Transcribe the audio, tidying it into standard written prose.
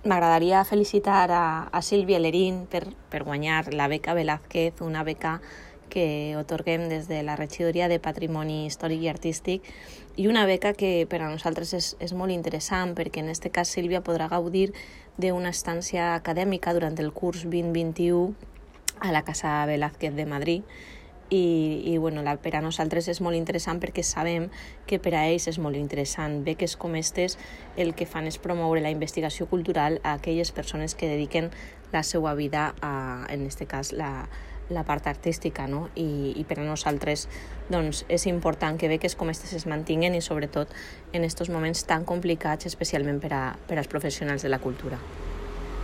M'agradaria felicitar a Sílvia Lerín per guanyar la beca Velázquez, una beca que otorguem des de la Regidoria de Patrimoni Històric i Artístic, i una beca que per a nosaltres és molt interessant perquè en aquest cas Sílvia podrà gaudir d'una estància acadèmica durant el curs 2021 a la Casa Velázquez de Madrid. I per a nosaltres és molt interessant perquè sabem que per a ells és molt interessant. Beques com aquestes el que fan és promoure la investigació cultural a aquelles persones que dediquen la seva vida a, en aquest cas, la part artística, no? I per a nosaltres doncs, és important que beques com aquestes es mantinguen i sobretot en aquests moments tan complicats, especialment per als professionals de la cultura.